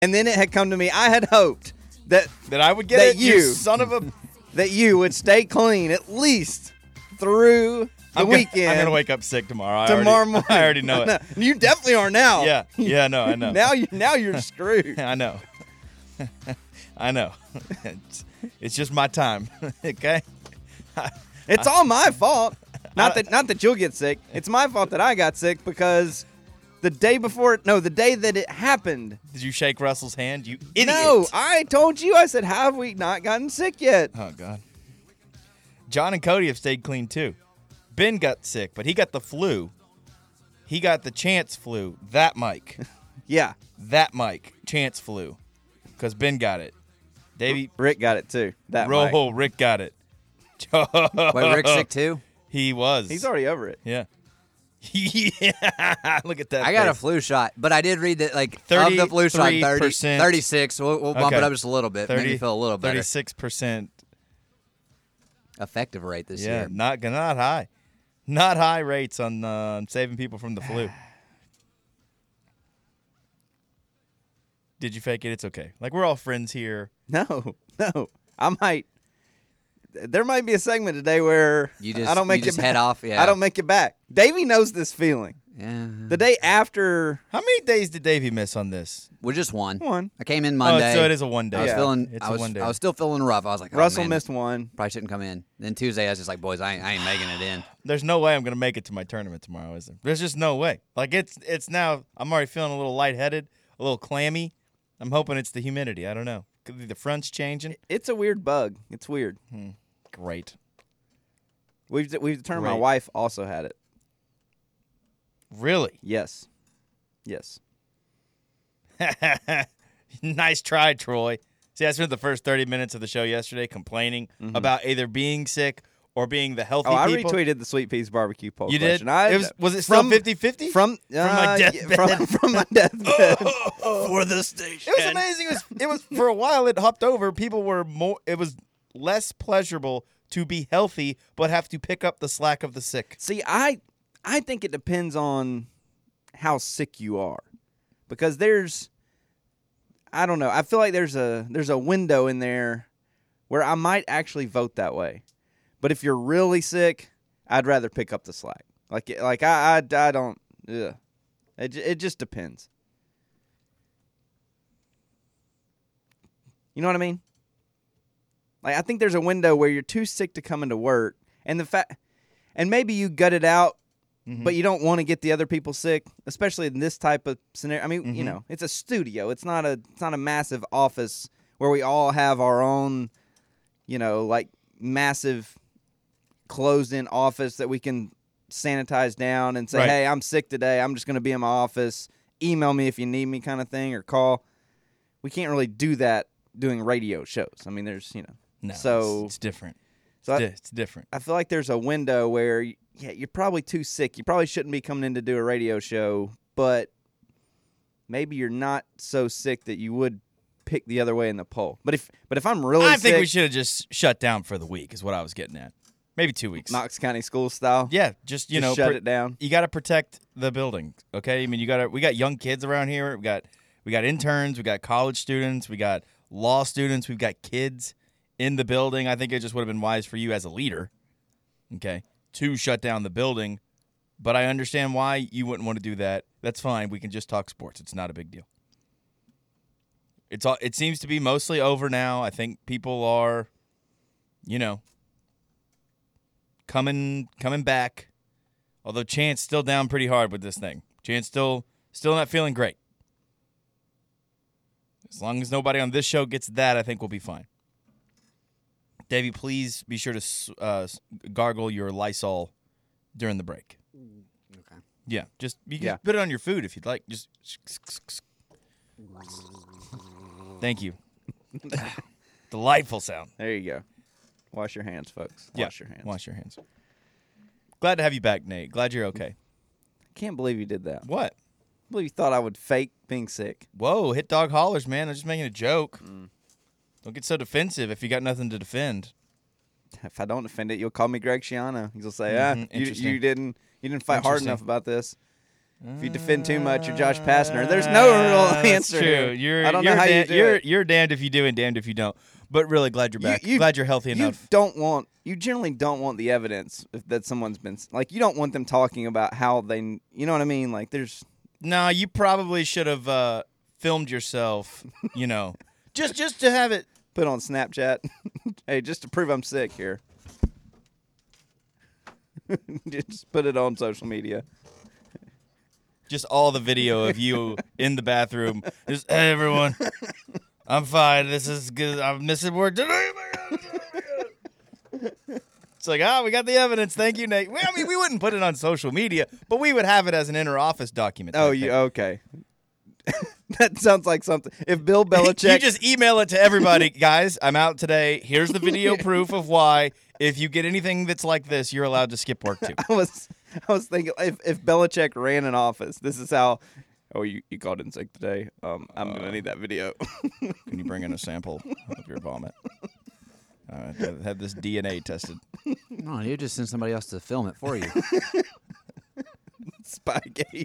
And then it had come to me. I had hoped that I would get that it, you son of a... that you would stay clean at least through the weekend. I'm going to wake up sick tomorrow. Tomorrow morning. I already know it. You definitely are now. Yeah, no, I know. now you're screwed. I know. I know. It's just my time, okay? It's all my fault. Not that you'll get sick. It's my fault that I got sick because the day that it happened. Did you shake Russell's hand, you idiot? No, I told you. I said, have we not gotten sick yet? Oh, God. John and Cody have stayed clean, too. Ben got sick, but he got the flu. He got the chance flu. That Mike. Yeah. That Mike. Chance flu. Because Ben got it. Davey. Rick got it, too. That Mike. Mike. Rick got it. Wait, Rick's sick, too? He was. He's already over it. Yeah. Yeah. Look at that. I got a flu shot, but I did read that, of the flu shot, 36. We'll bump it up just a little bit. Make me feel a little better. 36% effective rate this year. Yeah, not high. Not high rates on saving people from the flu. Did you fake it? It's okay. Like, we're all friends here. No. There might be a segment today where I don't make it head off. Yeah. I don't make it back. Davey knows this feeling. Yeah. The day after. How many days did Davey miss on this? Well, just one. One. I came in Monday. Oh, so it is a one day. I was still feeling rough. I was like, Russell missed one. Probably shouldn't come in. Then Tuesday, I was just like, boys, I ain't making it in. There's no way I'm going to make it to my tournament tomorrow, is there? There's just no way. Like, it's now, I'm already feeling a little lightheaded, a little clammy. I'm hoping it's the humidity. I don't know. Could be the front's changing. It's a weird bug. It's weird. Great. We've determined my wife also had it. Really? Yes. Nice try, Troy. See, I spent the first 30 minutes of the show yesterday complaining about either being sick or being the healthy people. I retweeted the Sweet Peas Barbecue poll. You question. did? Was it still 50-50? From my deathbed. From my deathbed. For the station. It was amazing. It was for a while it hopped over. People were more. It was less pleasurable to be healthy, but have to pick up the slack of the sick. See, I think it depends on how sick you are, because I don't know. I feel like there's a window in there where I might actually vote that way. But if you're really sick, I'd rather pick up the slack. I don't. Ugh. It just depends. You know what I mean? Like, I think there's a window where you're too sick to come into work, and maybe you gut it out, but you don't want to get the other people sick, especially in this type of scenario. I mean, you know, it's a studio. It's not a massive office where we all have our own, like massive closed-in office that we can sanitize down and say, right. Hey, I'm sick today. I'm just going to be in my office. Email me if you need me, kind of thing, or call. We can't really do that doing radio shows. I mean, there's, No, so it's different. It's different. I feel like there's a window where, you're probably too sick. You probably shouldn't be coming in to do a radio show, but maybe you're not so sick that you would pick the other way in the poll. But if I'm really sick, I think we should have just shut down for the week is what I was getting at. Maybe 2 weeks. Knox County School style. Yeah, just shut it down. You got to protect the building, okay? I mean, we got young kids around here. We got interns, we got college students, we got law students, we've got kids in the building. I think it just would have been wise for you as a leader, okay, to shut down the building. But I understand why you wouldn't want to do that. That's fine. We can just talk sports. It's not a big deal. It seems to be mostly over now. I think people are, coming back. Although Chance still down pretty hard with this thing. Chance still not feeling great. As long as nobody on this show gets that, I think we'll be fine. Davey, please be sure to gargle your Lysol during the break. Okay. Yeah, just put it on your food if you'd like. Just thank you. Delightful sound. There you go. Wash your hands, folks. Wash your hands. Wash your hands. Glad to have you back, Nate. Glad you're okay. Can't believe you did that. What? I believe you thought I would fake being sick. Whoa, hit dog hollers, man. I'm just making a joke. Don't get so defensive if you got nothing to defend. If I don't defend it, you'll call me Greg Schiano. You'll say, you didn't fight hard enough about this. If you defend too much, you're Josh Pastner. There's no real answer. True. I don't know how you do it. You're damned if you do and damned if you don't. But really glad you're back. Glad you're healthy enough. You generally don't want the evidence that someone's been like. You don't want them talking about how they. You know what I mean? Like there's. No, you probably should have filmed yourself. Just to have it put on Snapchat. Hey, just to prove I'm sick here. Just put it on social media. Just all the video of you in the bathroom. Just, hey, everyone. I'm fine. This is good. I'm missing work today. It's like, we got the evidence. Thank you, Nate. We wouldn't put it on social media, but we would have it as an inter-office document. Oh, okay. That sounds like something. If Bill Belichick... You just email it to everybody. Guys, I'm out today. Here's the video proof of why. If you get anything that's like this, you're allowed to skip work, too. I was thinking, if Belichick ran an office, this is how... Oh, you called in sick today. I'm going to need that video. Can you bring in a sample of your vomit? Have this DNA tested. No, you just send somebody else to film it for you. Spygate.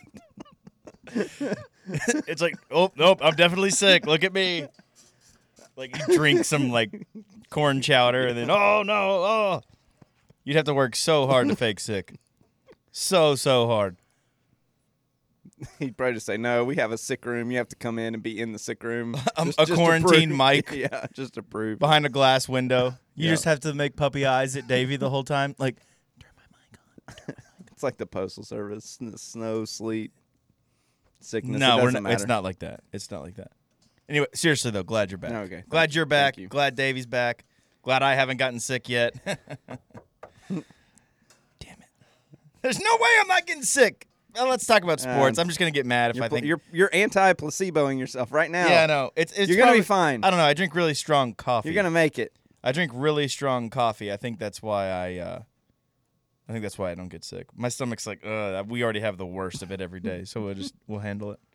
It's like, oh, nope, I'm definitely sick. Look at me. Like, you drink some, corn chowder, and then, oh, no, oh. You'd have to work so hard to fake sick. So hard. He'd probably just say, no, we have a sick room. You have to come in and be in the sick room. A quarantine mic. Yeah, just to prove. Behind a glass window. You just have to make puppy eyes at Davey the whole time. Like, turn my mic on. It's like the Postal Service. Snow, sleet, sickness. No, it's not like that. It's not like that. Anyway, seriously, though, glad you're back. Okay. Glad you're back. Glad Davey's back. Glad I haven't gotten sick yet. Damn it. There's no way I'm not getting sick. Well, let's talk about sports. I'm just going to get mad if I think... You're anti-placeboing yourself right now. Yeah, I know. You're going to be fine. I don't know. I drink really strong coffee. You're going to make it. I drink really strong coffee. I think that's why I don't get sick. My stomach's like, we already have the worst of it every day, so we'll handle it.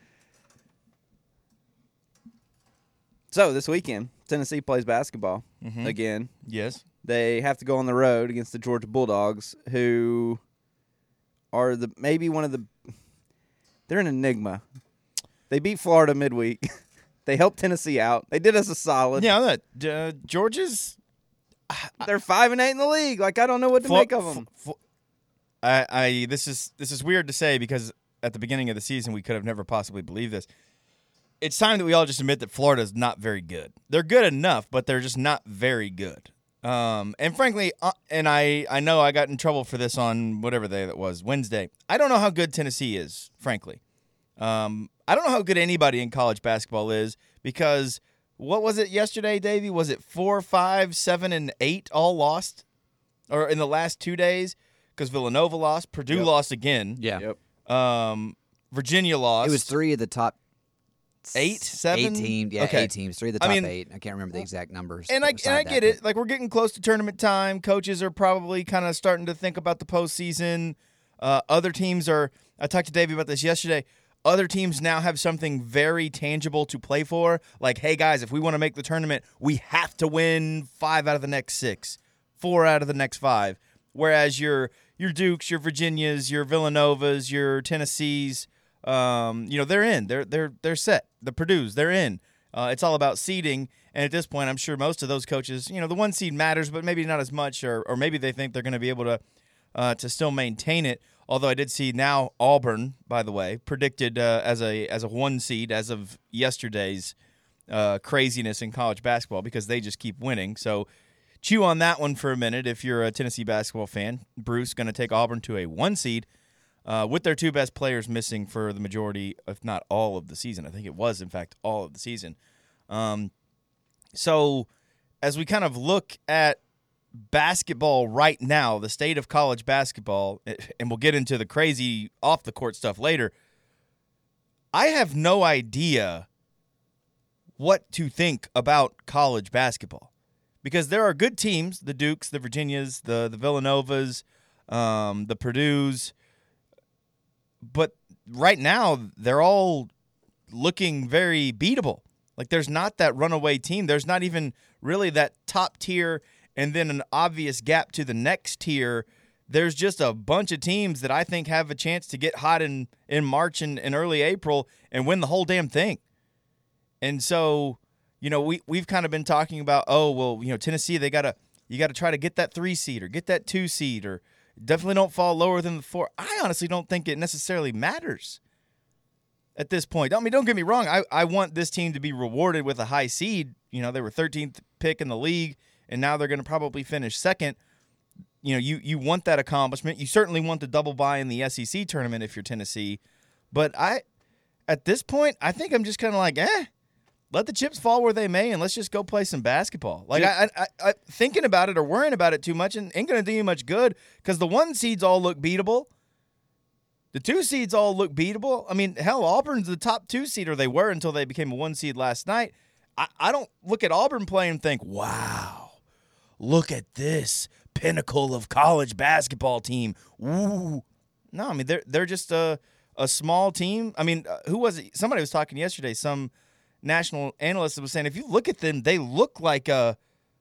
So this weekend, Tennessee plays basketball again. Yes. They have to go on the road against the Georgia Bulldogs, who are they're an enigma. They beat Florida midweek. They helped Tennessee out. They did us a solid. Yeah, Georgia's... They're 5-8 in the league. Like, I don't know what to make of them. This is weird to say because at the beginning of the season we could have never possibly believed this. It's time that we all just admit that Florida is not very good. They're good enough, but they're just not very good. And frankly, and I know I got in trouble for this on whatever day that was, Wednesday. I don't know how good Tennessee is, frankly. I don't know how good anybody in college basketball is because what was it yesterday, Davey? Was it 4, 5, 7, and 8 all lost? Or in the last 2 days? Because Villanova lost. Purdue lost again. Yeah. Yep. Virginia lost. It was 3 of the top 8, 7? 8 teams. Yeah, okay. 8 teams. 3 of the top 8. I can't remember the exact numbers. And I get it. Like, we're getting close to tournament time. Coaches are probably kind of starting to think about the postseason. Other teams are – I talked to Davey about this yesterday. Other teams now have something very tangible to play for. Like, hey, guys, if we want to make the tournament, we have to win 5 out of the next 6, 4 out of the next 5. Whereas your Dukes, your Virginias, your Villanovas, your Tennessees, they're in. They're set. The Purdues, they're in. It's all about seeding. And at this point, I'm sure most of those coaches, the 1 seed matters, but maybe not as much, or maybe they think they're going to be able to still maintain it. Although I did see now Auburn, by the way, predicted as a 1 seed as of yesterday's craziness in college basketball because they just keep winning. So chew on that one for a minute if you're a Tennessee basketball fan. Bruce going to take Auburn to a 1 seed with their 2 best players missing for the majority, if not all of the season. I think it was, in fact, all of the season. So as we kind of look at basketball right now, the state of college basketball, and we'll get into the crazy off-the-court stuff later, I have no idea what to think about college basketball because there are good teams, the Dukes, the Virginias, the Villanovas, the Purdues, but right now they're all looking very beatable. Like there's not that runaway team. There's not even really that top tier and then an obvious gap to the next tier there's just a bunch of teams that I think have a chance to get hot in March and early April and win the whole damn thing. And so, we've kind of been talking about, Tennessee, you got to try to get that 3 seed or get that 2 seed, or definitely don't fall lower than the 4. I honestly don't think it necessarily matters at this point. I mean, don't get me wrong. I want this team to be rewarded with a high seed. They were 13th pick in the league, and now they're going to probably finish second. You want that accomplishment. You certainly want the double bye in the SEC tournament if you're Tennessee. But at this point, I think I'm just kind of like, let the chips fall where they may, and let's just go play some basketball. Like, I thinking about it or worrying about it too much ain't going to do you much good, because the 1 seeds all look beatable. The 2 seeds all look beatable. I mean, hell, Auburn's the top 2 seed, or they were until they became a 1 seed last night. I don't look at Auburn play and think, wow, look at this pinnacle of college basketball team. Ooh. No, I mean, they're just a small team. I mean, who was it? Somebody was talking yesterday, some national analyst was saying, if you look at them, they look like a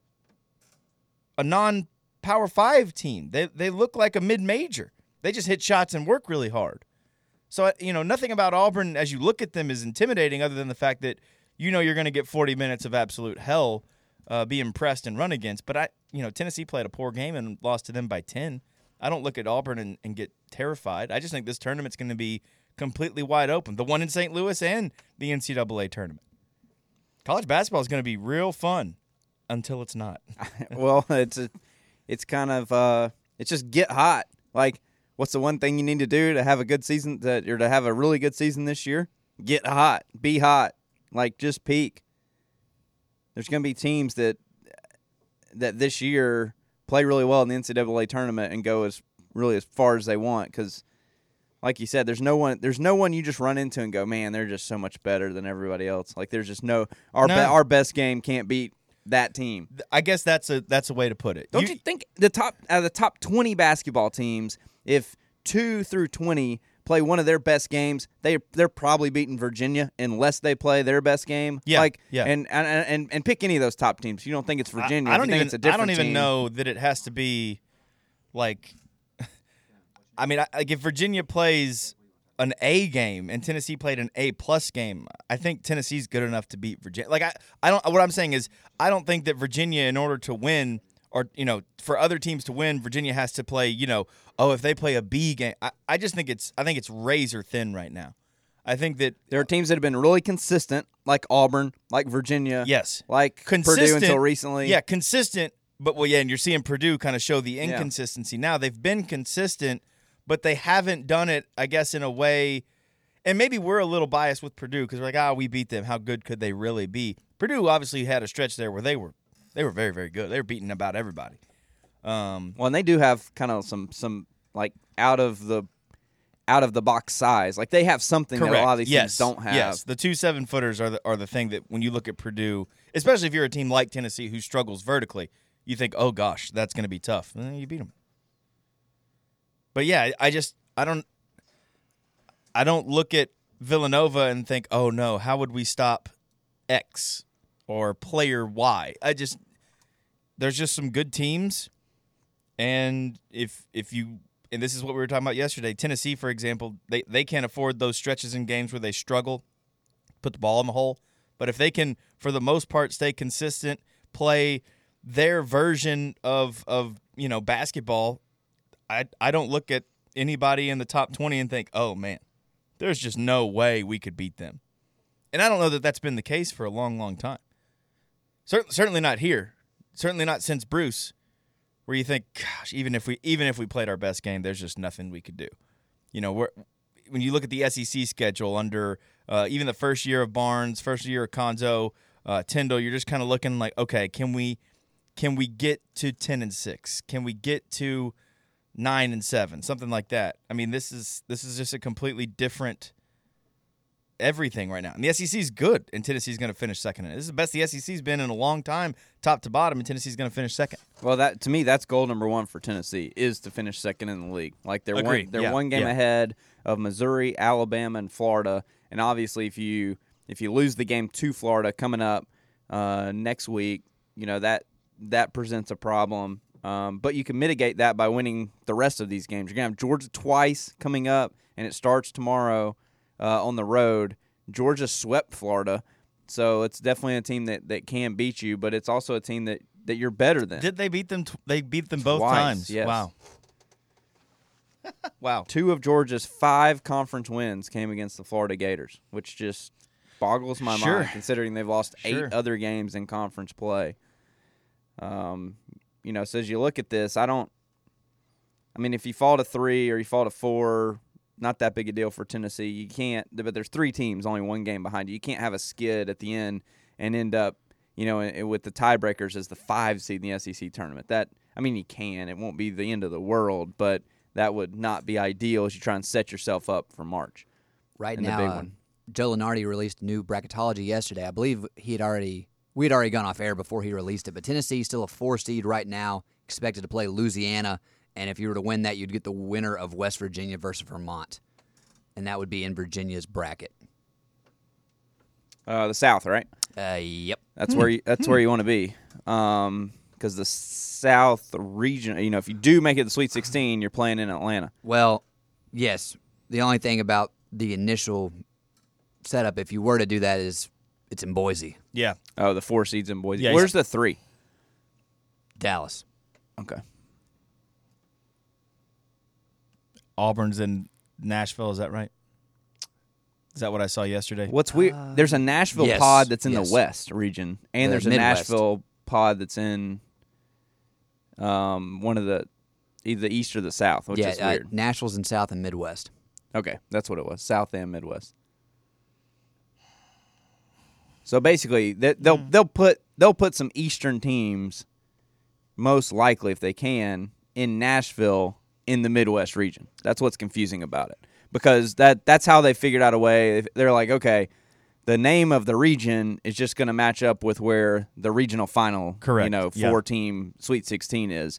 non-Power 5 team. They look like a mid-major. They just hit shots and work really hard. So, nothing about Auburn as you look at them is intimidating, other than the fact that you're going to get 40 minutes of absolute hell, be impressed and run against. But Tennessee played a poor game and lost to them by 10. I don't look at Auburn and get terrified. I just think this tournament's going to be completely wide open. The one in St. Louis and the NCAA tournament. College basketball is going to be real fun until it's not. Well, it's kind of it's just get hot. Like, what's the one thing you need to do to have a good season, or to have a really good season this year? Get hot. Be hot. Like, just peak. There's going to be teams that this year play really well in the NCAA tournament and go as far as they want, because, like you said, there's no one you just run into and go, man, they're just so much better than everybody else. Like, there's just our best game can't beat that team. I guess that's a way to put it. Don't you think the top 20 basketball teams, if 2 through 20 play one of their best games, they're probably beating Virginia unless they play their best game. Yeah, And pick any of those top teams. You don't think it's Virginia? I don't even even know that it has to be like. I mean, if Virginia plays an A game and Tennessee played an A+ game, I think Tennessee's good enough to beat Virginia. Like, I don't. What I'm saying is, I don't think that Virginia, in order to win, or for other teams to win, Virginia has to play. If they play a B game, I just think it's razor thin right now. I think that there are teams that have been really consistent, like Auburn, like Virginia, yes, like Purdue until recently. Yeah, consistent, but and you're seeing Purdue kind of show the inconsistency now. They've been consistent, but they haven't done it, I guess, in a way. And maybe we're a little biased with Purdue because we're like, we beat them. How good could they really be? Purdue obviously had a stretch there where they were very, very good. They were beating about everybody. And they do have kind of some like out of the box size. Like, they have something Correct. that a lot of these teams don't have. Yes, the 2 7-footers are the thing that when you look at Purdue, especially if you're a team like Tennessee who struggles vertically, you think, oh gosh, that's going to be tough. And then you beat them. But yeah, I don't look at Villanova and think, oh no, how would we stop X or player Y? There's just some good teams, and if you, and this is what we were talking about yesterday, Tennessee, for example, they can't afford those stretches in games where they struggle, put the ball in the hole. But if they can, for the most part, stay consistent, play their version of basketball, I don't look at anybody in the top 20 and think, oh man, there's just no way we could beat them. And I don't know that that's been the case for a long, long time. Certainly not here. Certainly not since Bruce, where you think, gosh, even if we played our best game, there's just nothing we could do. When you look at the SEC schedule under even the first year of Barnes, first year of Konzo, Tyndall, you're just kind of looking like, okay, can we get to 10-6? Can we get to 9-7? Something like that. I mean, this is just a completely different everything right now. And the SEC is good, and Tennessee's going to finish second in it. This is the best the SEC's been in a long time, top to bottom, and Tennessee's going to finish second. Well, to me, that's goal number one for Tennessee, is to finish second in the league. Like, they're one game ahead of Missouri, Alabama, and Florida. And obviously, if you lose the game to Florida coming up next week, that presents a problem. But you can mitigate that by winning the rest of these games. You're going to have Georgia twice coming up, and it starts tomorrow on the road. Georgia swept Florida, so it's definitely a team that can beat you, but it's also a team that you're better than. Did they beat them? They beat them both Twice, times. Yes. Wow. Wow. 2 of Georgia's 5 conference wins came against the Florida Gators, which just boggles my mind considering they've lost 8 other games in conference play. So as you look at this, if you fall to 3 or you fall to 4, not that big a deal for Tennessee. You can't, but there's 3 teams, only 1 game behind you. You can't have a skid at the end and end up, with the tiebreakers as the 5 seed in the SEC tournament. You can. It won't be the end of the world, but that would not be ideal as you try and set yourself up for March. Right now, Joe Lunardi released new bracketology yesterday. I believe we had already gone off air before he released it, but Tennessee's still a 4 seed right now, expected to play Louisiana. And if you were to win that, you'd get the winner of West Virginia versus Vermont. And that would be in Virginia's bracket. The South, right? Yep. That's where you want to be. Because the South region, if you do make it the Sweet 16, you're playing in Atlanta. Well, yes. The only thing about the initial setup, if you were to do that, is it's in Boise. Yeah. Oh, the 4 seeds in Boise. Yeah, Where's the 3? Dallas. Okay. Auburn's in Nashville, is that right? Is that what I saw yesterday? What's weird? There's a Nashville pod that's in the West region, and there's a Midwest. Nashville pod that's in one of either the East or the South, which is weird. Nashville's in South and Midwest. Okay, that's what it was, South and Midwest. So basically, they'll put some Eastern teams, most likely if they can, in Nashville in the Midwest region. That's what's confusing about it, because that's how they figured out a way. They're like, okay, the name of the region is just going to match up with where the regional final, correct, 4-team Sweet 16 is.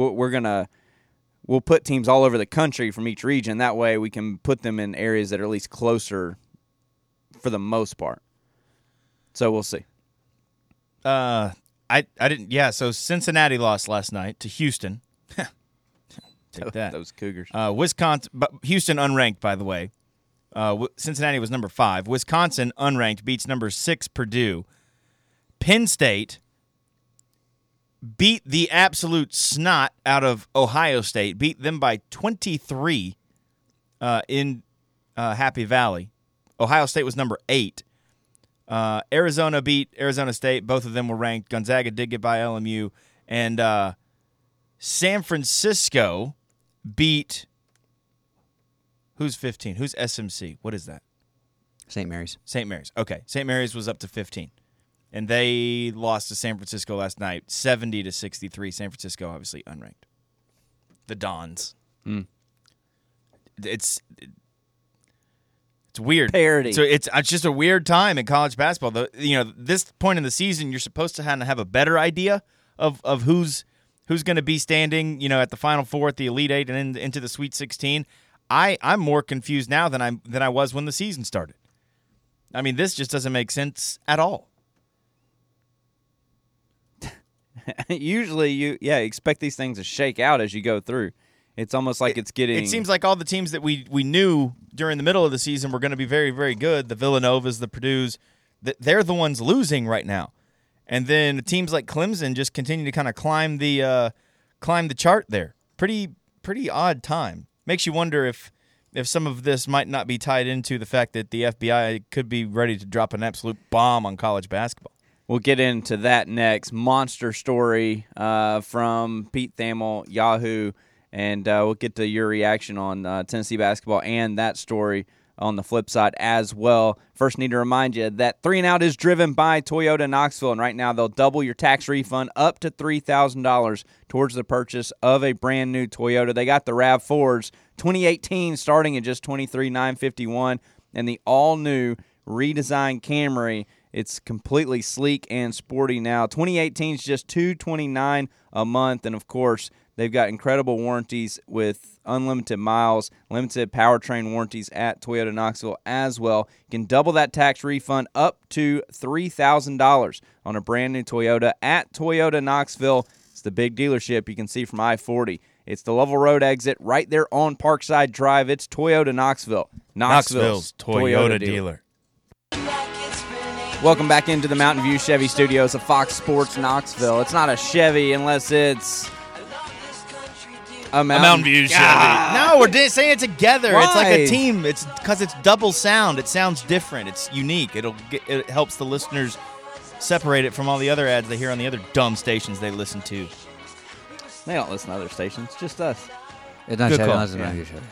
We'll put teams all over the country from each region. That way, we can put them in areas that are at least closer, for the most part. So we'll see. I didn't. Yeah. So Cincinnati lost last night to Houston. Take that. Those Cougars. Wisconsin, but Houston unranked, by the way. Cincinnati was number 5. Wisconsin unranked beats number 6 Purdue. Penn State beat the absolute snot out of Ohio State. Beat them by 23 in Happy Valley. Ohio State was number 8. Arizona beat Arizona State. Both of them were ranked. Gonzaga did get by LMU. And San Francisco beat, who's 15? Who's SMC? What is that? St. Mary's. St. Mary's. Okay. St. Mary's was up to 15. And they lost to San Francisco last night, 70-63. San Francisco, obviously, unranked. The Dons. It's weird. Parody. So it's just a weird time in college basketball. This point in the season, you're supposed to have a better idea of who's going to be standing, at the Final Four, at the Elite Eight, and into the Sweet 16. I'm more confused now than I was when the season started. I mean, this just doesn't make sense at all. Usually, you expect these things to shake out as you go through. It's almost like it's getting. It seems like all the teams that we knew during the middle of the season were going to be very, very good. The Villanovas, the Purdues, they're the ones losing right now. And then teams like Clemson just continue to kind of climb the chart there. Pretty odd time. Makes you wonder if some of this might not be tied into the fact that the FBI could be ready to drop an absolute bomb on college basketball. We'll get into that next. Monster story from Pete Thamel, Yahoo, and we'll get to your reaction on Tennessee basketball and that story on the flip side as well. First, need to remind you that 3 and Out is driven by Toyota Knoxville, and right now they'll double your tax refund up to $3,000 towards the purchase of a brand new Toyota. They got the RAV4s 2018 starting at just $23,951, and the all-new redesigned Camry. It's completely sleek and sporty now. 2018 is just $229 a month, and of course, they've got incredible warranties with unlimited miles, limited powertrain warranties at Toyota Knoxville as well. You can double that tax refund up to $3,000 on a brand new Toyota at Toyota Knoxville. It's the big dealership you can see from I-40. It's the Lovell Road exit right there on Parkside Drive. It's Toyota Knoxville. Knoxville's Toyota dealer. Welcome back into the Mountain View Chevy Studios of Fox Sports Knoxville. It's not a Chevy unless it's a Mountain View Chevy. No, we're saying it together. Why? It's like a team. It's because it's double sound. It sounds different. It's unique. It helps the listeners separate it from all the other ads they hear on the other dumb stations they listen to. They don't listen to other stations, just us. It's not Good Chevy, call. unless it's Mountain View Chevy.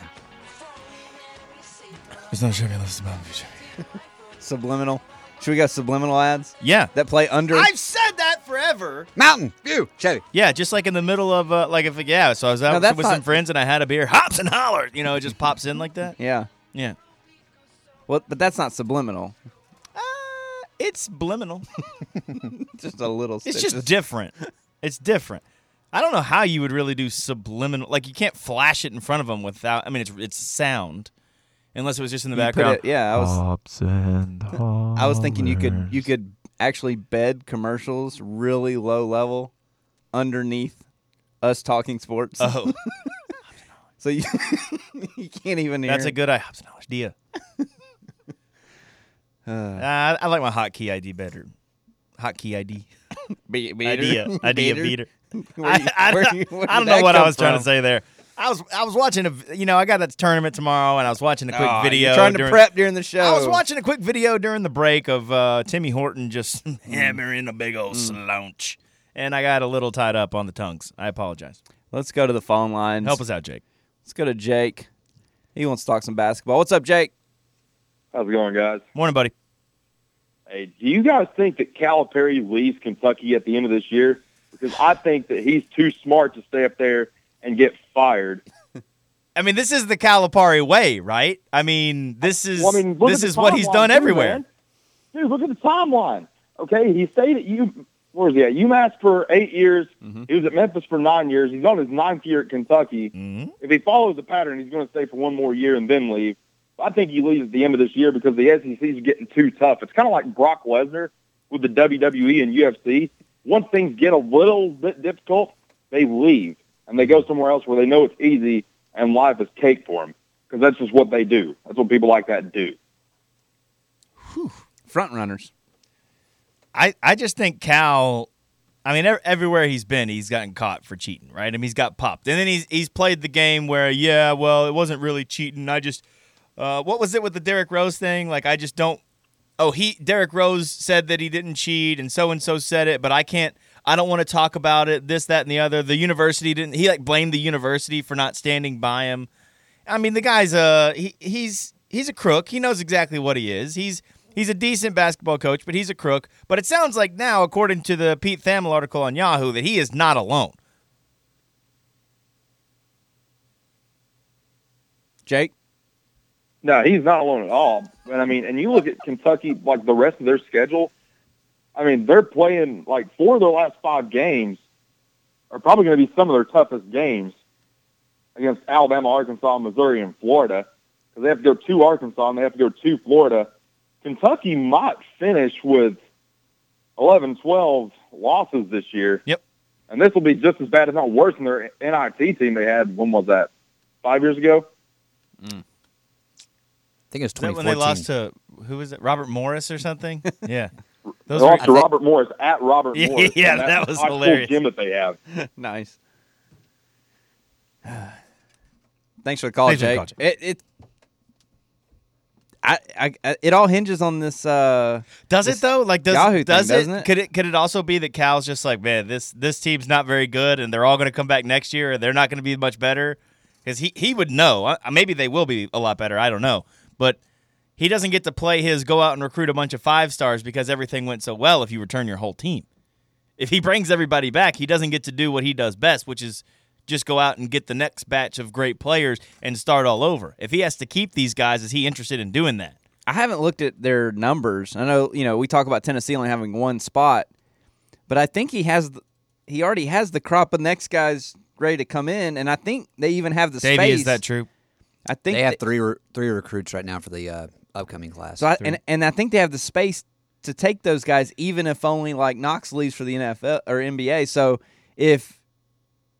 It's not Chevy unless it's Mountain View Chevy. Subliminal. Should we got subliminal ads Yeah. that play under? I've said that forever. Mountain View Chevy. Yeah, just like in the middle of so I was No, out that's with not- some friends and I had a beer. Hops and hollers. It just pops in like that. Yeah. Yeah. Well, but that's not subliminal. It's subliminal. Just a little. It's just different. It's different. I don't know how you would really do subliminal. Like, you can't flash it in front of them without. I mean, it's sound, unless it was just in the background. Yeah, Hops and I was thinking you could actually bed commercials really low level underneath us talking sports. Oh, So you you can't even hear. that's a good hops and hollers idea. I like my hotkey ID better. Hotkey ID. Idea beater. I don't know what I was trying to say there. I was watching I got that tournament tomorrow, and I was watching a quick video. You're trying to prep during the show. I was watching a quick video during the break of Timmy Horton just hammering a big old slouch, and I got a little tied up on the tongues. I apologize. Let's go to the phone lines. Help us out, Jake. Let's go to Jake. He wants to talk some basketball. What's up, Jake? How's it going, guys? Morning, buddy. Hey, do you guys think that Calipari leaves Kentucky at the end of this year? Because I think that he's too smart to stay up there and get fired. I mean, this is the Calipari way, right? I mean, this is Look at this the is what he's timeline, done too, everywhere. man. Dude, look at the timeline. Okay, he stayed at where is he at? UMass for 8 years. Mm-hmm. He was at Memphis for 9 years. He's on his 9th year at Kentucky. Mm-hmm. If he follows the pattern, he's going to stay for one more year and then leave. I think he leaves at the end of this year because the SEC is getting too tough. It's kind of like Brock Lesnar with the WWE and UFC. Once things get a little bit difficult, they leave, and they go somewhere else where they know it's easy and life is cake for them, because that's just what they do. That's what people like that do. Front runners. I just think Cal, I mean, everywhere he's been, he's gotten caught for cheating, right? I mean, he's got popped. And then he's played the game where, it wasn't really cheating. I just, what was it with the Derrick Rose thing? Like, I just don't, Derrick Rose said that he didn't cheat, and so said it, but I don't want to talk about it, this, that, and the other. The university didn't, he blamed the university for not standing by him. I mean, the guy's he's a crook. He knows exactly what he is. He's a decent basketball coach, but he's a crook. But it sounds like now, according to the Pete Thamel article on Yahoo, that he is not alone. Jake? No, he's not alone at all. And I mean, and you look at Kentucky, like the rest of their schedule. I mean, they're playing 4 of their last 5 games are probably going to be some of their toughest games against Alabama, Arkansas, Missouri, and Florida, because they have to go to Arkansas and they have to go to Florida. Kentucky might finish with 11, 12 losses this year. Yep. And this will be just as bad, if not worse, than their NIT team they had, when was that, 5 years ago? I think it was Is that 2014. when they lost to, who is it, Robert Morris or something? Yeah. They lost to Robert Morris at Robert Yeah, Morris. yeah, and that's that was the high school hilarious. gym that they have. Nice. Thanks for the call, Thanks for the Jake. call, Jake. It all hinges on this. Does it though? Like Yahoo thing, does doesn't it? Could it also be that Cal's just like, man, this team's not very good, and they're all going to come back next year, and they're not going to be much better? Because he would know. Maybe they will be a lot better. I don't know, but he doesn't get to play his go out and recruit a bunch of 5-stars because everything went so well. If you return your whole team, if he brings everybody back, he doesn't get to do what he does best, which is just go out and get the next batch of great players and start all over. If he has to keep these guys, is he interested in doing that? I haven't looked at their numbers. I know, we talk about Tennessee only having one spot, but I think he already has the crop of next guys ready to come in, and I think they even have the Davey, space. is that true? I think They have three recruits right now for the upcoming class. So and I think they have the space to take those guys, even if only Knox leaves for the NFL or NBA. So if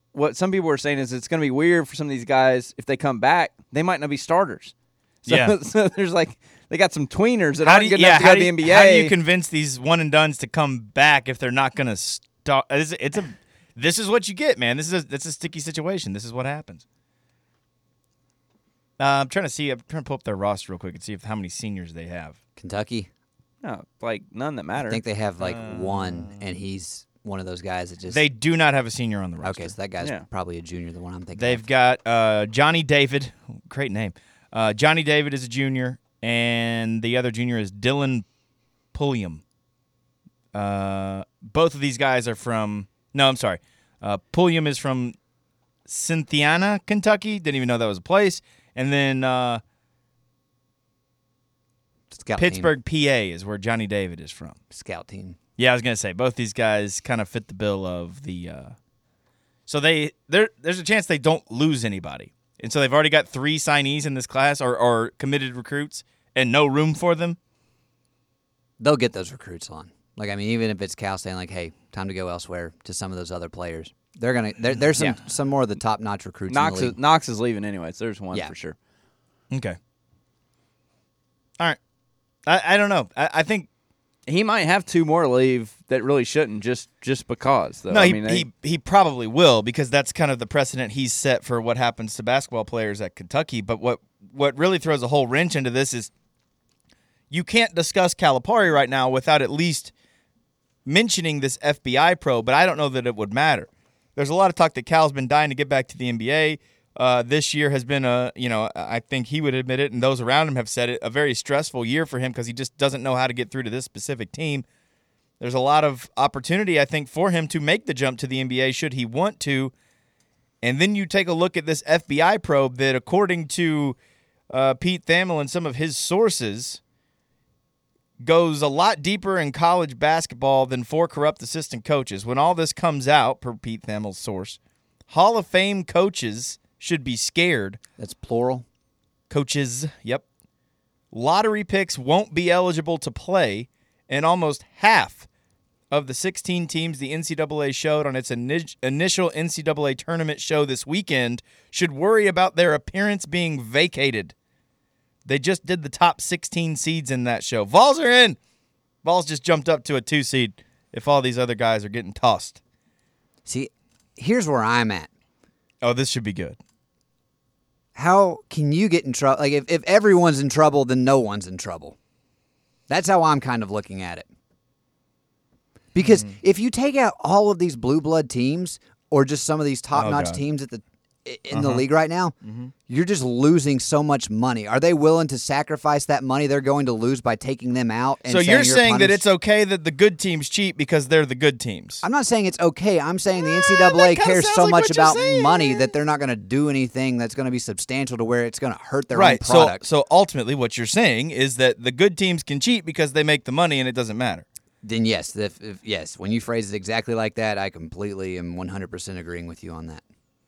what some people were saying is it's going to be weird for some of these guys if they come back, they might not be starters. So, Yeah. so there's like they got some tweeners that How aren't do you, good enough to go how to do the you- NBA. How do you convince these one and dones to come back if they're not going to start? This is what you get, man. This is a sticky situation. This is what happens. I'm trying to pull up their roster real quick and see how many seniors they have. Kentucky, No, like none that matter. I think they have like one, and he's one of those guys that just. They do not have a senior on the roster. Okay, so that guy's Yeah. probably a junior, the one I'm thinking They've of. got Johnny David. Great name. Johnny David is a junior, and the other junior is Dylan Pulliam. Both of these guys are from. No, I'm sorry. Pulliam is from Cynthiana, Kentucky. Didn't even know that was a place. And then Scout Pittsburgh, PA is where Johnny David is from. team. Scout team. Yeah, I was gonna say both these guys kind of fit the bill of the. So there's a chance they don't lose anybody, and so they've already got 3 signees in this class or committed recruits, and no room for them. They'll get those recruits on. Like, I mean, even if it's Cal saying like, "Hey, time to go elsewhere," to some of those other players, they're gonna. There's some more of the top notch recruits. in the league. Knox is leaving anyway, so there's one Yeah. for sure. Okay. All right. I don't know. I think He might have 2 more leave that really shouldn't just because though. no. I mean, He probably will because that's kind of the precedent he's set for what happens to basketball players at Kentucky. But what really throws a whole wrench into this is you can't discuss Calipari right now without at least mentioning this FBI probe. But I don't know that it would matter. There's a lot of talk that Cal's been dying to get back to the NBA. This year has been I think he would admit it, and those around him have said it, a very stressful year for him because he just doesn't know how to get through to this specific team. There's a lot of opportunity, I think, for him to make the jump to the NBA should he want to. And then you take a look at this FBI probe that, according to Pete Thamel and some of his sources, goes a lot deeper in college basketball than 4 corrupt assistant coaches. When all this comes out, per Pete Thamel's source, Hall of Fame coaches should be scared. That's plural. Coaches, yep. Lottery picks won't be eligible to play, and almost half of the 16 teams the NCAA showed on its initial NCAA tournament show this weekend should worry about their appearance being vacated. They just did the top 16 seeds in that show. Vols are in. Vols just jumped up to a 2 seed if all these other guys are getting tossed. See, here's where I'm at. Oh, this should be good. How can you get in trouble? Like, if everyone's in trouble, then no one's in trouble. That's how I'm kind of looking at it. Because if you take out all of these blue blood teams or just some of these top-notch God. teams in the league right now, you're just losing so much money. Are they willing to sacrifice that money they're going to lose by taking them out? And So you're saying that punished? it's okay that the good teams cheat because they're the good teams? I'm not saying it's okay. I'm saying the that NCAA kinda cares sounds so like much what you're about saying. money that they're not going to do anything that's going to be substantial to where it's going to hurt their own Right. product. So ultimately, what you're saying is that the good teams can cheat because they make the money and it doesn't matter. Then yes, yes, when you phrase it exactly like that, I completely am 100% agreeing with you on that.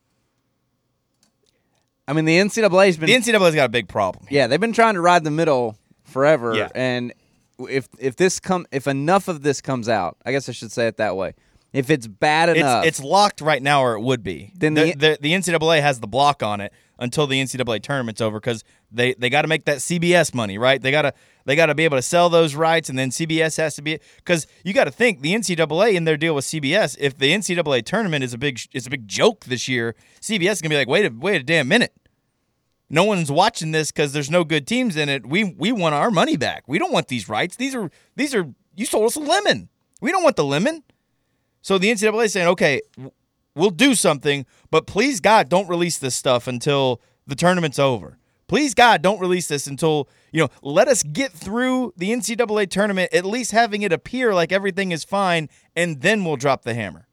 I mean, the NCAA's been The NCAA's got a big problem. yeah, they've been trying to ride the middle forever. Yeah. And if enough of this comes out, I guess I should say it that way. If it's bad enough, It's locked right now, or it would be. Then the NCAA has the block on it until the NCAA tournament's over because they got to make that CBS money, right? They got to be able to sell those rights, and then CBS has to be because you got to think the NCAA in their deal with CBS. If the NCAA tournament is a big joke this year, CBS is gonna be like, wait a damn minute. No one's watching this because there's no good teams in it. We want our money back. We don't want these rights. These are you sold us a lemon. We don't want the lemon. So the NCAA is saying, okay, we'll do something, but please God, don't release this stuff until the tournament's over. Please God, don't release this until, let us get through the NCAA tournament, at least having it appear like everything is fine, and then we'll drop the hammer.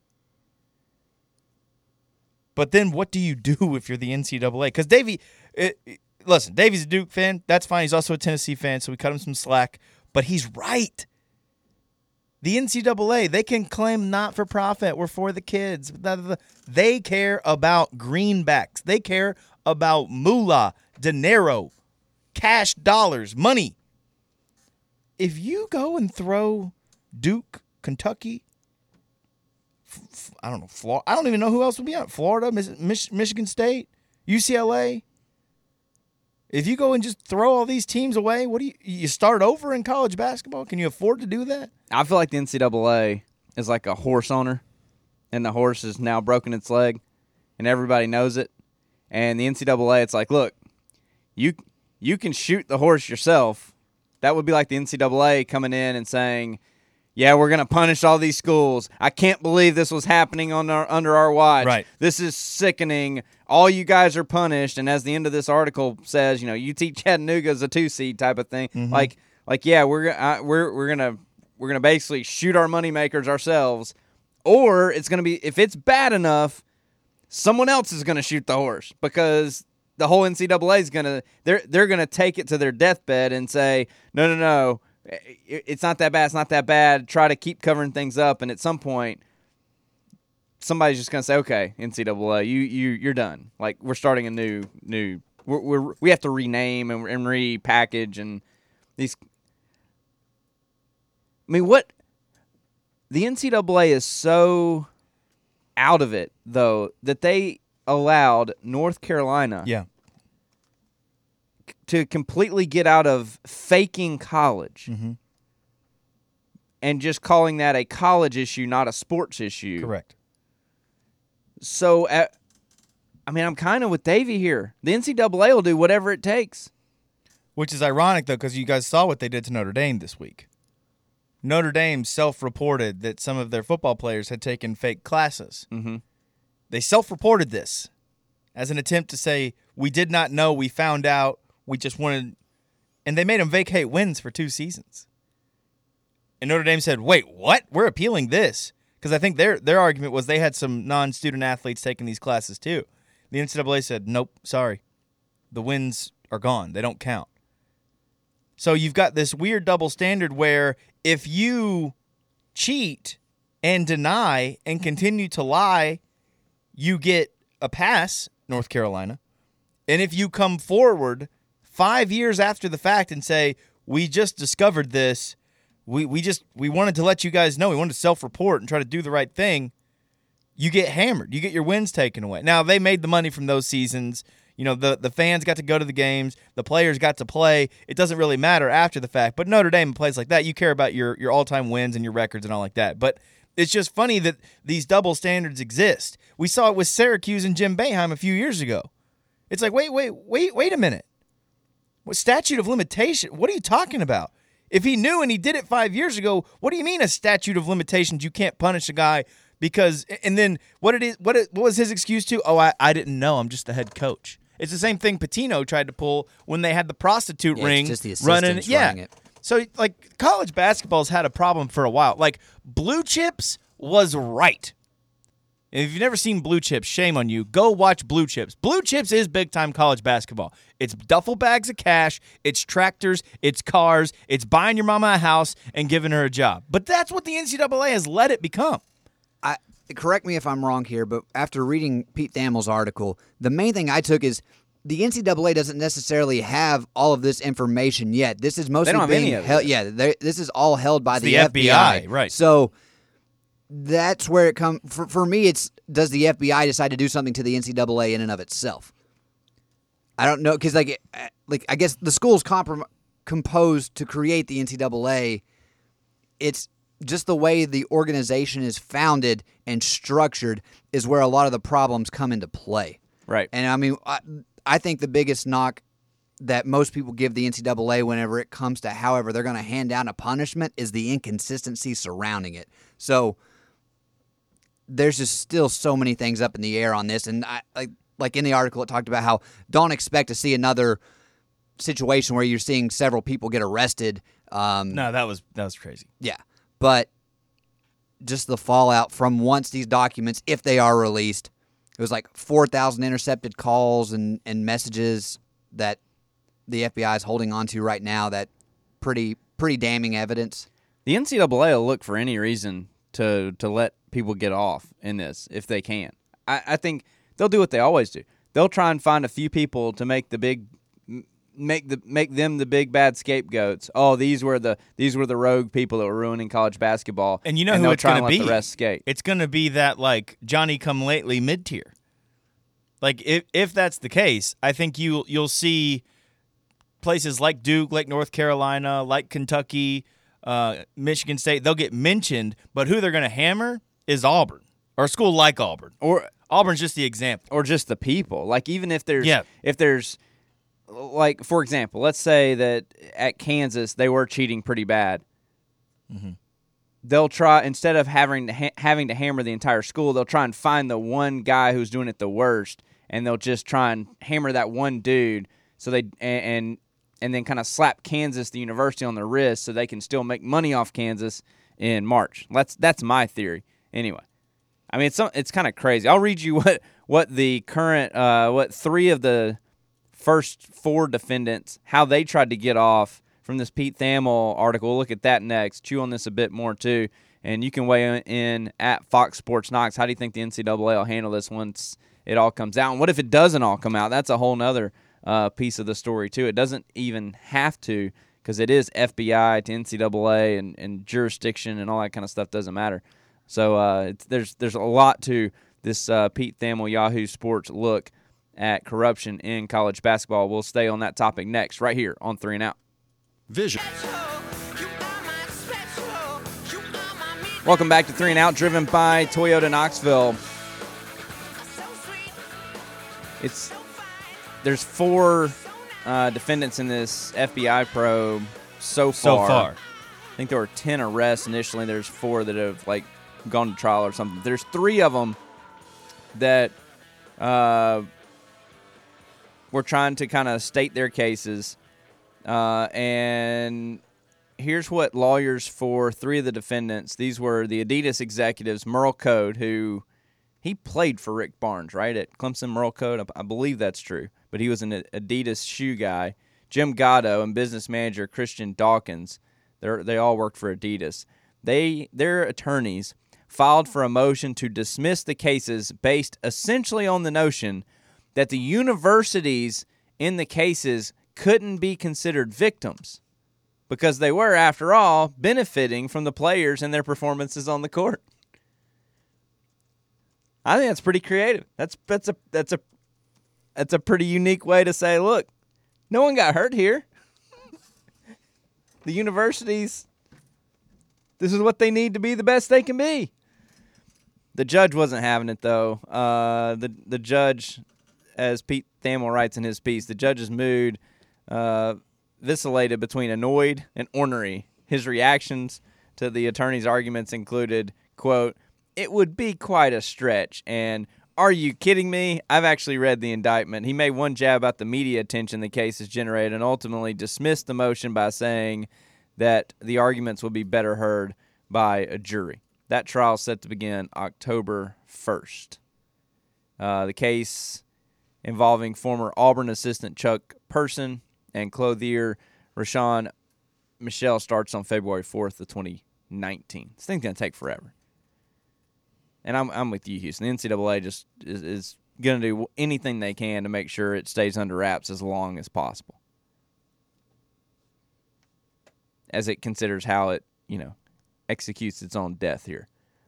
But then what do you do if you're the NCAA? Because listen, Davey's a Duke fan. That's fine. He's also a Tennessee fan, so we cut him some slack. But he's right. The NCAA, they can claim not for profit. We're for the kids. They care about greenbacks. They care about moolah, dinero, cash dollars, money. If you go and throw Duke, Kentucky, I don't know, Florida. I don't even know who else would be on it. Florida, Michigan State, UCLA. If you go and just throw all these teams away, what do you start over in college basketball? Can you afford to do that? I feel like the NCAA is like a horse owner, and the horse has now broken its leg, and everybody knows it. And the NCAA, it's like, look, you can shoot the horse yourself. That would be like the NCAA coming in and saying, yeah, we're going to punish all these schools. I can't believe this was happening under our watch. Right. This is sickening. All you guys are punished. And as the end of this article says, UT Chattanooga is a 2-seed type of thing. Mm-hmm. Like yeah, we're gonna basically shoot our moneymakers ourselves, or it's gonna be, if it's bad enough, someone else is gonna shoot the horse, because the whole NCAA is they're gonna take it to their deathbed and say, no. It's not that bad. It's not that bad. Try to keep covering things up, and at some point, somebody's just gonna say, "Okay, NCAA, you're done. Like, we're starting a new. We have to rename and repackage and these." I mean, what the NCAA is so out of it, though, that they allowed North Carolina, to completely get out of faking college and just calling that a college issue, not a sports issue. Correct. So, I'm kind of with Davey here. The NCAA will do whatever it takes. Which is ironic, though, because you guys saw what they did to Notre Dame this week. Notre Dame self-reported that some of their football players had taken fake classes. Mm-hmm. They self-reported this as an attempt to say, we did not know, we found out, we just wanted, and they made them vacate wins for 2 seasons. And Notre Dame said, wait, what? We're appealing this. Because I think their argument was they had some non-student athletes taking these classes too. The NCAA said, nope, sorry. The wins are gone. They don't count. So you've got this weird double standard where if you cheat and deny and continue to lie, you get a pass, North Carolina. And if you come forward 5 years after the fact and say, we just discovered this, we wanted to let you guys know, we wanted to self-report and try to do the right thing, you get hammered. You get your wins taken away. Now, they made the money from those seasons. The fans got to go to the games. The players got to play. It doesn't really matter after the fact. But Notre Dame plays like that. You care about your all-time wins and your records and all like that. But it's just funny that these double standards exist. We saw it with Syracuse and Jim Boeheim a few years ago. It's like, wait a minute. What statute of limitation? What are you talking about? If he knew and he did it 5 years ago, what do you mean a statute of limitations? You can't punish a guy because, and then what was his excuse to? Oh, I didn't know. I'm just the head coach. It's the same thing Pitino tried to pull when they had the prostitute ring it's just the running. assistants running it. So, like, college basketball's had a problem for a while. Like, Blue Chips was right. And if you've never seen Blue Chips, shame on you. Go watch Blue Chips. Blue Chips is big-time college basketball. It's duffel bags of cash. It's tractors. It's cars. It's buying your mama a house and giving her a job. But that's what the NCAA has let it become. Correct me if I'm wrong here, but after reading Pete Thamel's article, the main thing I took is the NCAA doesn't necessarily have all of this information yet. This is mostly don't have being any of held. it. Yeah, this is all held by the FBI, right. So that's where it comes. For me, it's, does the FBI decide to do something to the NCAA in and of itself? I don't know, because like I guess the school's composed to create the NCAA. It's just the way the organization is founded and structured is where a lot of the problems come into play. Right. And I mean, I think the biggest knock that most people give the NCAA whenever it comes to however they're going to hand down a punishment is the inconsistency surrounding it. So there's just still so many things up in the air on this. And like in the article, it talked about how don't expect to see another situation where you're seeing several people get arrested. No, that was crazy. Yeah. But just the fallout from once these documents, if they are released, it was like 4,000 intercepted calls and messages that the FBI is holding on to right now, that pretty damning evidence. The NCAA will look for any reason to let people get off in this if they can. I think they'll do what they always do. They'll try and find a few people to make the big make them the big bad scapegoats. Oh, these were the rogue people that were ruining college basketball. And you know who they'll it's try going and to let be? the rest skate. It's going to be that like Johnny come lately mid-tier. Like if that's the case, I think you'll see places like Duke, like North Carolina, like Kentucky, Michigan State. They'll get mentioned, but who they're going to hammer is Auburn or a school like Auburn. Or Auburn's just the example. or just the people. Like even if there's Yeah. like for example, let's say that at Kansas they were cheating pretty bad. Mm-hmm. They'll try, instead of having to hammer the entire school, they'll try and find the one guy who's doing it the worst, and they'll just try and hammer that one dude. So they and then kind of slap Kansas, the university, on the wrist, so they can still make money off Kansas in March. That's my theory. Anyway, I mean it's kind of crazy. I'll read you what the current what 3 of the first 4 defendants, how they tried to get off from this Pete Thamel article. We'll look at that next. Chew on this a bit more too, and you can weigh in at Fox Sports Knox. How do you think the NCAA will handle this once it all comes out? And what if it doesn't all come out? That's a whole nother piece of the story too. It doesn't even have to, because it is FBI to NCAA and jurisdiction and all that kind of stuff doesn't matter. So there's a lot to this Pete Thamel Yahoo Sports look at corruption in college basketball. We'll stay on that topic next, right here on 3 and Out. Vision. Welcome back to 3 and Out, driven by Toyota Knoxville. There's 4 defendants in this FBI probe so far. I think there were 10 arrests initially. There's 4 that have gone to trial or something. There's 3 of them that were trying to kind of state their cases. And here's what lawyers for 3 of the defendants, these were the Adidas executives, Merle Code, who he played for Rick Barnes, right, at Clemson. Merle Code, I believe that's true, but he was an Adidas shoe guy. Jim Gatto and business manager Christian Dawkins, they all worked for Adidas. Their attorneys filed for a motion to dismiss the cases based essentially on the notion that the universities in the cases couldn't be considered victims because they were, after all, benefiting from the players and their performances on the court. I think that's pretty creative. That's a pretty unique way to say, look, no one got hurt here. The universities, this is what they need to be the best they can be. The judge wasn't having it, though. The judge, as Pete Thamel writes in his piece, the judge's mood vacillated between annoyed and ornery. His reactions to the attorney's arguments included, quote, "It would be quite a stretch," and "Are you kidding me?" I've actually read the indictment. He made one jab about the media attention the case has generated and ultimately dismissed the motion by saying that the arguments will be better heard by a jury. That trial is set to begin October 1st. The case involving former Auburn assistant Chuck Person and clothier Rashawn Michelle starts on February 4th of 2019. This thing's going to take forever. And I'm with you, Houston. The NCAA just is going to do anything they can to make sure it stays under wraps as long as possible, as it considers how it, executes its own death here.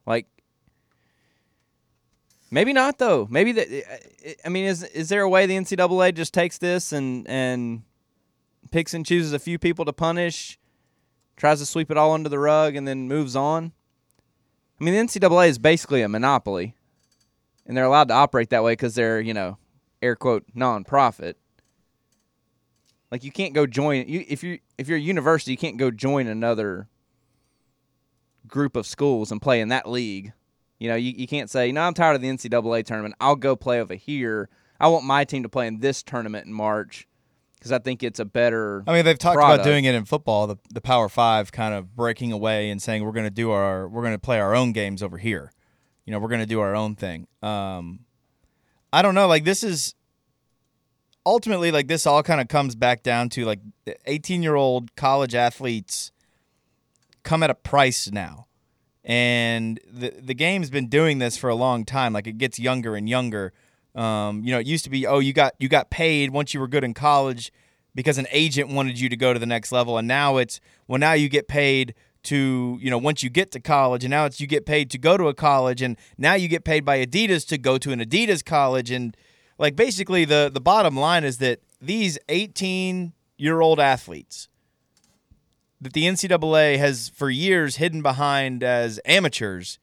Maybe not, though. Maybe is there a way the NCAA just takes this and picks and chooses a few people to punish, tries to sweep it all under the rug, and then moves on? I mean, the NCAA is basically a monopoly, and they're allowed to operate that way because they're, air quote, non-profit. You can't go join if you're a university, you can't go join another group of schools and play in that league. You can't say, "No, I'm tired of the NCAA tournament. I'll go play over here. I want my team to play in this tournament in March because I think it's a better." I mean, they've talked product. about doing it in football, the Power Five kind of breaking away and saying we're going to play our own games over here. We're going to do our own thing. I don't know. This is ultimately this all kind of comes back down to 18-year-old college athletes come at a price now. And the game's been doing this for a long time. It gets younger and younger. It used to be, you got paid once you were good in college. because an agent wanted you to go to the next level, and now now you get paid to, once you get to college, and now you get paid to go to a college, and now you get paid by Adidas to go to an Adidas college, and like basically the bottom line is that these 18-year-old athletes that the NCAA has for years hidden behind as amateurs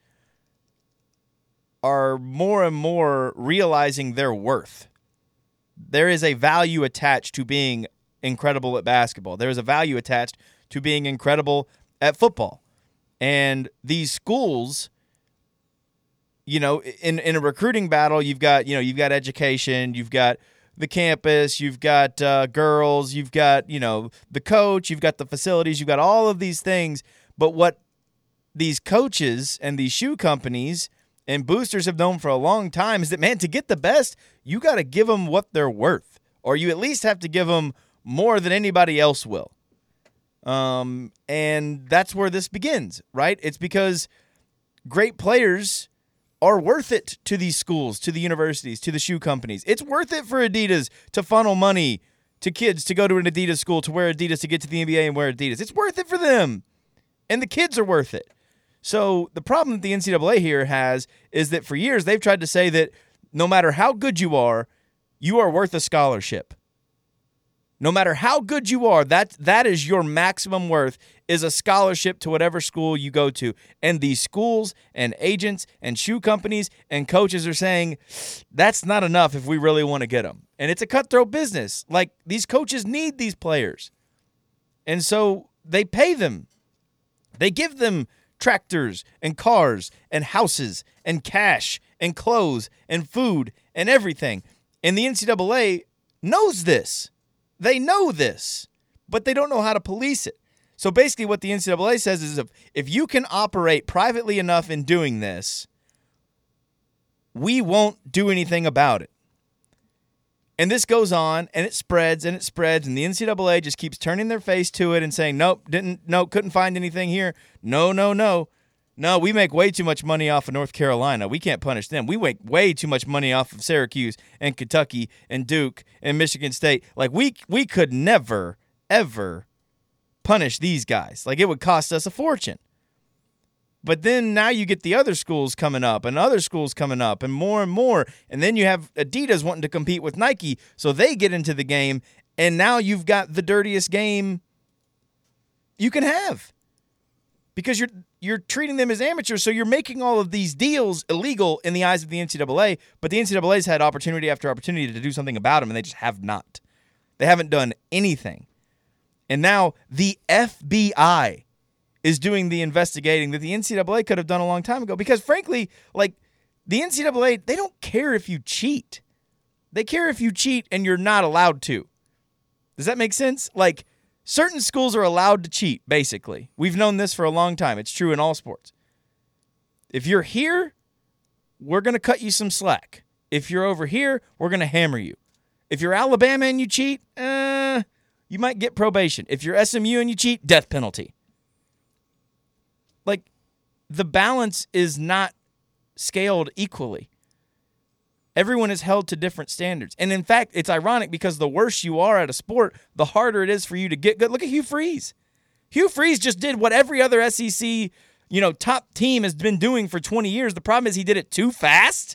are more and more realizing their worth. There is a value attached to being incredible at basketball. There is a value attached to being incredible at football. And these schools, in a recruiting battle, you've got education, you've got the campus, you've got girls, you've got, the coach, you've got the facilities, you've got all of these things. But what these coaches and these shoe companies and boosters have known for a long time is that, man, to get the best, you got to give them what they're worth, or you at least have to give them more than anybody else will. And that's where this begins, right? It's because great players are worth it to these schools, to the universities, to the shoe companies. It's worth it for Adidas to funnel money to kids to go to an Adidas school, to wear Adidas, to get to the NBA and wear Adidas. It's worth it for them. And the kids are worth it. So the problem that the NCAA here has is that for years they've tried to say that no matter how good you are worth a scholarship. No matter how good you are, that is your maximum worth, is a scholarship to whatever school you go to. And these schools and agents and shoe companies and coaches are saying that's not enough if we really want to get them. And it's a cutthroat business. Like, these coaches need these players. And so they pay them. They give them tractors and cars and houses and cash and clothes and food and everything. And the NCAA knows this. They know this, but they don't know how to police it. So basically what the NCAA says is if you can operate privately enough in doing this, we won't do anything about it. And this goes on, and it spreads, and the NCAA just keeps turning their face to it and saying, nope, couldn't find anything here. No, we make way too much money off of North Carolina. We can't punish them. We make way too much money off of Syracuse and Kentucky and Duke and Michigan State. Like, we could never, ever punish these guys. Like, it would cost us a fortune. But then now you get the other schools coming up and other schools coming up and more. And then you have Adidas wanting to compete with Nike, so they get into the game. And now you've got the dirtiest game you can have. Because you're treating them as amateurs, so you're making all of these deals illegal in the eyes of the NCAA, but the NCAA's had opportunity after opportunity to do something about them, and they just have not. They haven't done anything. And now the FBI is doing the investigating that the NCAA could have done a long time ago, because frankly, like, the NCAA, they don't care if you cheat. They care if you cheat and you're not allowed to. Does that make sense? Like, certain schools are allowed to cheat, basically. We've known this for a long time. It's true in all sports. If you're here, we're going to cut you some slack. If you're over here, we're going to hammer you. If you're Alabama and you cheat, you might get probation. If you're SMU and you cheat, death penalty. Like, the balance is not scaled equally. Everyone is held to different standards. And in fact, it's ironic because the worse you are at a sport, the harder it is for you to get good. Look at Hugh Freeze. Hugh Freeze just did what every other SEC, top team has been doing for 20 years. The problem is he did it too fast.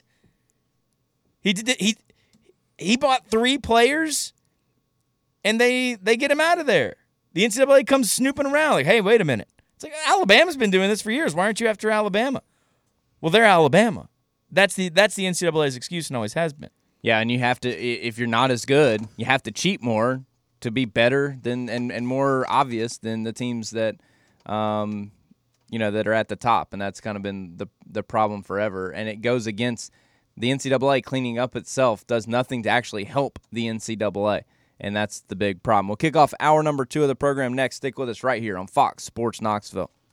He bought 3 players, and they get him out of there. The NCAA comes snooping around like, hey, wait a minute. It's like, Alabama's been doing this for years. Why aren't you after Alabama? Well, they're Alabama. That's the NCAA's excuse and always has been. Yeah, and you have to, if you're not as good, you have to cheat more to be better than and more obvious than the teams that that are at the top, and that's kind of been the problem forever. And it goes against the NCAA cleaning up itself, does nothing to actually help the NCAA, and that's the big problem. We'll kick off hour number 2 of the program next. Stick with us right here on Fox Sports Knoxville.